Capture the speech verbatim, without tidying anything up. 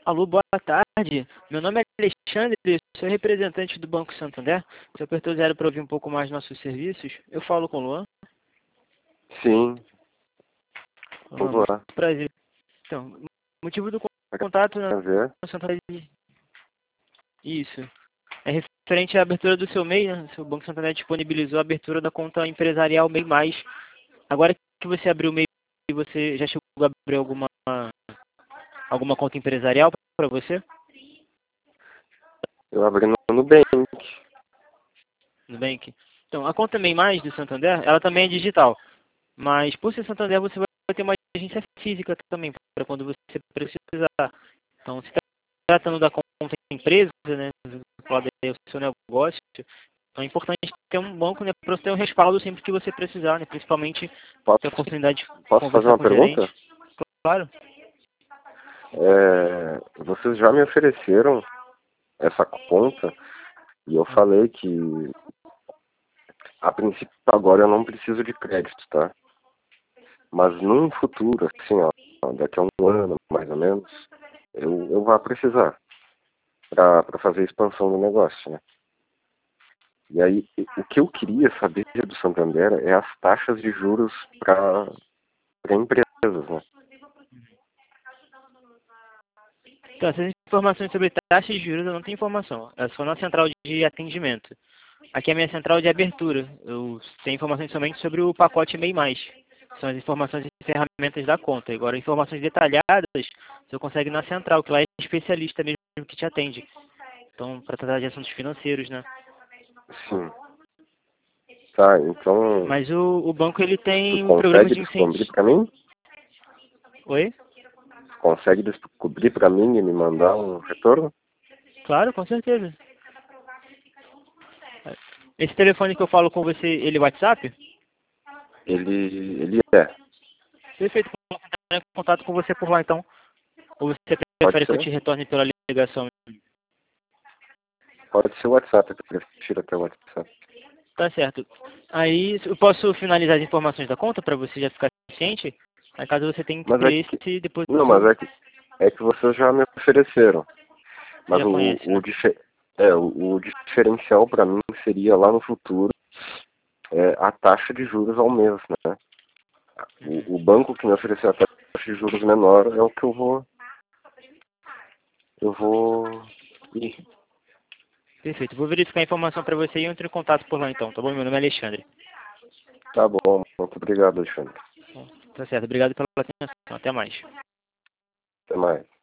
Alô, boa tarde. Meu nome é Alexandre, sou representante do Banco Santander. Você apertou zero para ouvir um pouco mais nossos serviços. Eu falo com o Luan. Sim, Ah, vamos muito lá. prazer. Então, o motivo do contato na Quer ver? Santander. Isso. É referente à abertura do seu M E I, né? O Banco Santander disponibilizou a abertura da conta empresarial M E I Mais. Agora que você abriu o M E I, você já chegou a abrir alguma, alguma conta empresarial para você? Eu abri no Nubank. Nubank. Então, a conta M E I Mais do Santander, ela também é digital. Mas por ser Santander, você vai ter uma agência física também, para quando você precisar. Então, se está tratando da conta empresa, né, pode ter o seu negócio, então é importante ter um banco, né, para você ter um respaldo sempre que você precisar, né, principalmente Posso, ter a oportunidade de posso fazer conversar uma com o gerente. pergunta? Claro. É, vocês já me ofereceram essa conta e eu falei que a princípio agora eu não preciso de crédito, tá? Mas num futuro, assim, ó, daqui a um ano mais ou menos, eu, eu vou precisar para fazer a expansão do negócio, né? E aí, o que eu queria saber do Santander é as taxas de juros para empresas, né? Então, essas informações sobre taxas de juros eu não tenho informação. É só na central de atendimento. Aqui é a minha central de abertura. Eu tenho informações somente sobre o pacote M E I Mais. São as informações e ferramentas da conta. Agora, informações detalhadas, você consegue na central, que lá é especialista mesmo que te atende. Então, para tratar de assuntos financeiros, né? Sim. Tá, então, Mas o, o banco, ele tu tem um programa consegue de descobrir incentivo. para mim? Oi? Consegue descobrir para mim e me mandar um retorno? Claro, com certeza. Esse telefone que eu falo com você, ele é WhatsApp? Ele, ele é. Perfeito. Vou entrar em contato com você por lá, então. Ou você Pode prefere que eu ser? te retorne pela ligação? Pode ser o WhatsApp, eu prefiro até o WhatsApp. Tá certo. Aí eu posso finalizar as informações da conta para você já ficar ciente? Aí caso você tenha Mas é interesse, que, depois não, mas eu é que, é que vocês já me ofereceram. você Mas já o, conhece, o, né? dife- é, o, o diferencial para mim seria lá no futuro é, a taxa de juros ao mês, né? O, o banco que me oferecer a taxa de juros menor é o que eu vou, eu vou ir. Perfeito. Vou verificar a informação para você e eu entro em contato por lá então, tá bom? Meu nome é Alexandre. Tá bom, muito obrigado, Alexandre. Tá certo. Obrigado pela atenção. Até mais. Até mais.